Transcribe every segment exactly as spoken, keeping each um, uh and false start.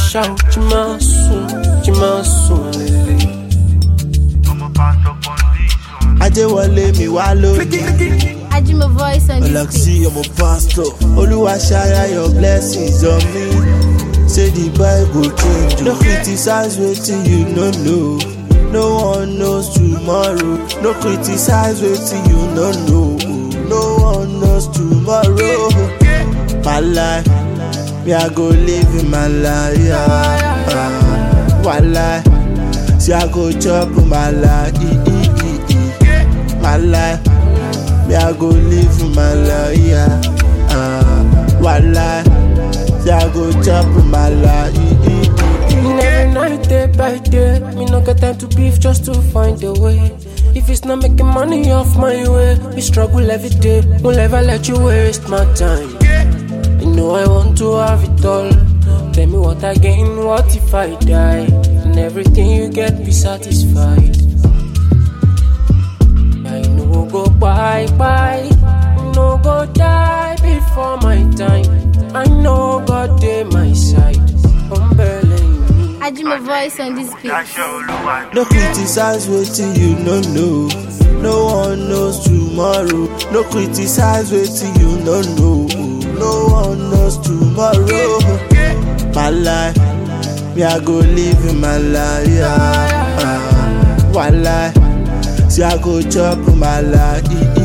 shout, Jimasu, Jimasu, Lily. Ajewale mi wa lónìí. Ajimo voice on this Alexi, I'm a pastor. Oluwa share your blessings on me. Say the Bible change. No criticize wetin you no know. No one knows tomorrow. No criticize wetin you no know. No one knows tomorrow. My life, me I go live in my life. Yeah. Uh, one life, see I go chop my life. My life, me I go live my life, yeah. Uh, one life, me I go chop my life. Every night, day by day, me no get time to beef just to find a way. If it's not making money off my way, we struggle every day. Won't ever let you waste my time. You know I want to have it all. Tell me what I gain, what if I die? And everything you get, be satisfied. I no go bye bye, no go die before my time. I know God dey my side, humbling me. Ajimo voice on this beat. No criticize wetin you no know. No one knows tomorrow. No criticize wetin you no know. No one knows tomorrow. My life, me I go live in my life. Yeah. Uh, one life. See I go chop my life,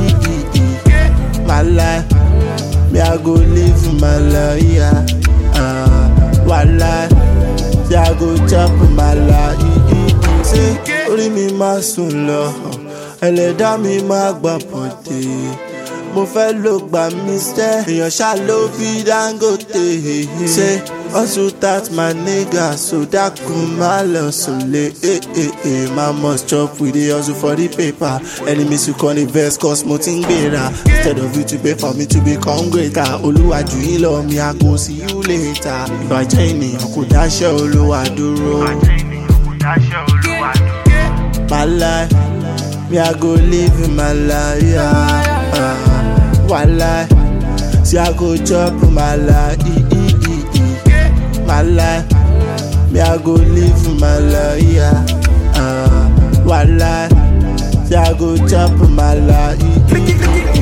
my life. Me I go live my life, yeah. Uh, one life. See I go chop my life. Say, orí mi máa sùn lọ, ẹlẹ́dàá mi máa gbà pọ̀tẹ́. Mo fẹ́ ló gbà mí sẹ́, èèyàn ṣá ló bí Dangote. Say, hustle that my nigga, so dákun má lọ sùnlé. Eh, eh, eh, my must chop with the hustle for the paper. Enemies who come invest cause mo ti ń gbéra. Instead of you to pay for me to become greater. Olúwa jù yín lọ mi, I go see you later. Ìbàjẹ́ ènìyàn kò dáṣẹ́ Olúwa dúró. My life, me I go live in my life, yeah. Uh, one life, see I go chop my life. My life, me I go live my life, yeah. Uh, one life, see I go chop my life.